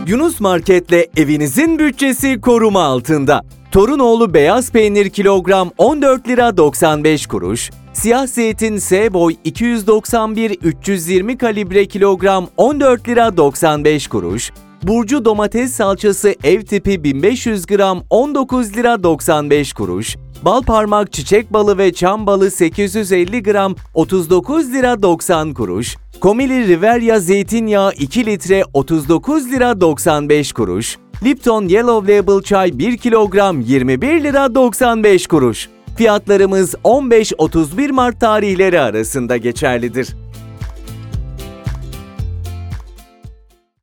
Yunus Market'le evinizin bütçesi koruma altında. Torunoğlu beyaz peynir kilogram 14 lira 95 kuruş. Siyah zeytin S-boy 291-320 kalibre kilogram 14 lira 95 kuruş. Burcu domates salçası ev tipi 1500 gram 19 lira 95 kuruş. Bal parmak çiçek balı ve çam balı 850 gram 39 lira 90 kuruş. Komili Riverya zeytinyağı 2 litre 39 lira 95 kuruş. Lipton Yellow Label çay 1 kilogram 21 lira 95 kuruş. Fiyatlarımız 15-31 Mart tarihleri arasında geçerlidir.